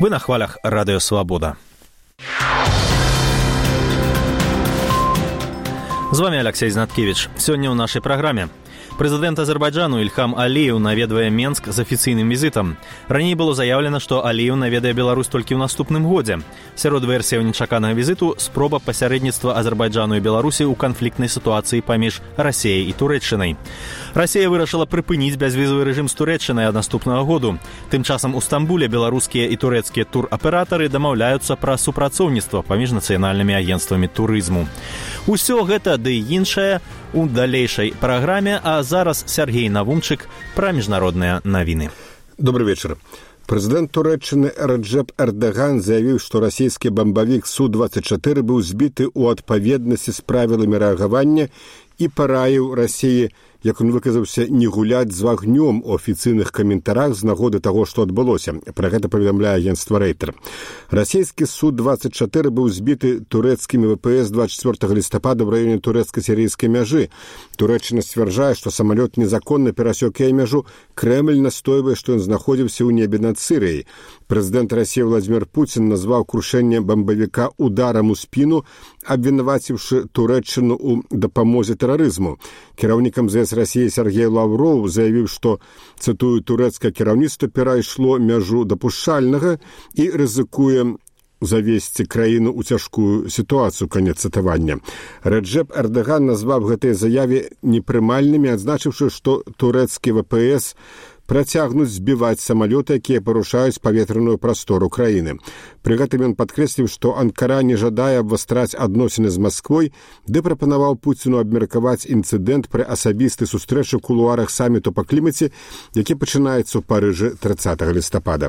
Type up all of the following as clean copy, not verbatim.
Вы на хвалях Радио Свобода. З вами Алексей Знаткевич. Сёння ў нашай праграме. Прэзідэнт Азербайджану Ільхам Аліеў наведвае Менск з афіцыйным візітам. Раней было заяўлена, што Аліеў наведае Беларусь толькі ў наступным годзе. Сярод версіяў нечаканага візіту спроба пасярэдніцтва Азербайджану і Беларусі ў канфліктнай сітуацыі паміж Расіяй і Турэччынай. Расія вырашыла прыпыніць бязвізавы рэжым з Турэччынай ад наступнага году. Тым часам у Стамбуле беларускія і турэцкія тураператары дамаўляюцца пра супрацоўніцтва паміж нацыянальнымі агенцтвамі турызму. Усё гэта ды іншае у далейшай праграме, а зараз Сергей Навумчык пра міжнародныя навіны. Добрый вечер. Прэзідэнт Турэччыны Реджеп Эрдоган заявіў, што расійскі бамбавік Су-24 быў збіты ў адпаведнасці з правіламі рэагавання і параіў Расіі, як он выказаўся, не гуляць з агнём у афіцыйных каментарах з нагоды таго, што адбылося. Пра гэта паведамляе агенцтва Рейтер. Расійскі Су-24 быў збіты турэцкімі ВПС 24 лістапада ў раёне турэцка-сірыйскай мяжы. Турэччына сцвярджае, што самалёт незаконна перасёк яе мяжу. Крэмль настойвае, што ён знаходзіўся ў небе над Сірыяй. Прэзідэнт Расіі Владзімір Пуцін назваў крушэнне бамбавіка ударам у спіну, абвінаваціўшы Турэччыну ў дапамозе тэрарызму. Кіраўнікам ЗС Расіі Сергей Лавров заявіў, што, цытую, турэцкае кіраўніцтва перайшло мяжу дапушчальнага і рызыкуе завесці краіну ў цяжкую сітуацыю, канец цытавання. Реджеп Эрдоган назваў гэтыя заявы непрымальнымі, адзначыўшы, што турэцкі ВПС працягнуць збіваць самалёты, якія парушаюць паветраную прастору краіны. Пры гэтым ён падкрэсліў, што Анкара не жадае абвастраць адносіны з Масквой, ды прапанаваў Пуціну абмеркаваць інцыдэнт пры асабістай сустрэчы ў кулуарах саміту па клімаце, які пачынаецца ў Парыжы 30 лістапада.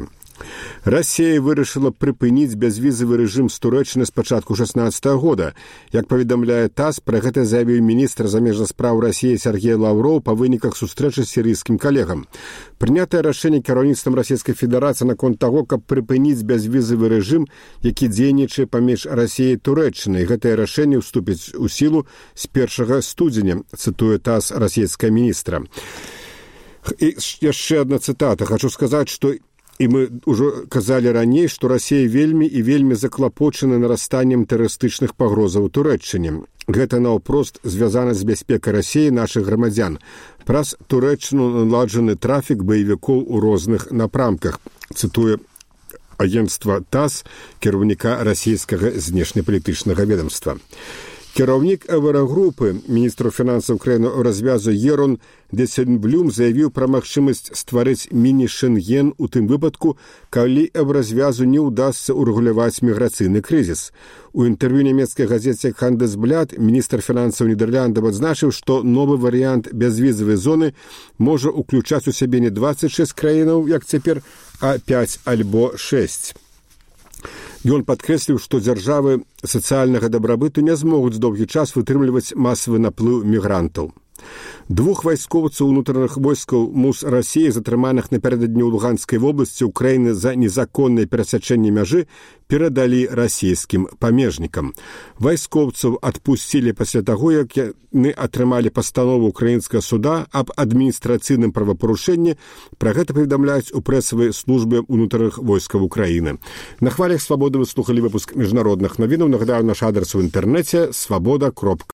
Расія вырашыла прыпыніць бязвізавы рэжым з Турэччыны з пачатку 16 года. Як паведамляе ТАСС, пра гэта заявіў міністр замежных спраў Расіі Сергей Лавров па выніках сустрэчы з сірыйскім калегам. Прынятае рашэнне кіраўніцтвам Расійскай Федэрацыі наконт таго, каб прыпыніць бязвізавы рэжым, які дзейнічае паміж Расіяй і Турэччынай. Гэтае рашэнне ўступіць у сілу з 1 студзеня, цытуе ТАСС расійская міністра. І яшчэ адна цытата. Хочу сказаць, што і мы ўжо казалі раней, што Расія вельмі і вельмі заклапочана нарастаннем тэрарыстычных пагрозаў у Турэччыне. Гэта наўпрост звязана з бяспекай Расіі нашых грамадзян. Праз Турэччыну наладжаны трафік баевікоў у розных напрамках, цытуе агенцтва ТАСС кіраўніка расійскага знешнепалітычнага ведамства. Кіраўнік Эврагрупы, міністр фінансаў краіны развязу Ерон Десельблюм заявіў пра магчымасць стварыць міні-Шэнген у тым выпадку, калі Эвразвязу не ўдасца ўрэгуляваць міграцыйны крызіс. У інтэрв'ю нямецкай газеце Handelsblatt міністр фінансаў Нідерландаў адзначыў, што новы варыянт бязвізавай зоны можа ўключаць у сябе не 26 краінаў, як цяпер, а 5 альбо 6. Ён падкрэсліў, што дзяржавы сацыяльнага дабрабыту не змогуць доўгі час вытрымліваць масавы наплыў мігрантаў. 2 вайскоўцаў унутраных войскаў МУС Расіі, затрыманых напярэдадні ў Луганскай вобласці Украіны за незаконнае перасячэнне мяжы, перадалі расійскім памежнікам. Вайскоўцаў адпусцілі пасля таго, як яны атрымалі пастанову украінскага суда аб адміністрацыйным правапарушэнні. Пра гэта паведамляюць у прэсавай службе унутраных войскаў Украіны. На хвалях Свабоды вы слухалі выпуск міжнародных навінаў. Нагадаю, наш адрес у інтэрнэце свабода.орг.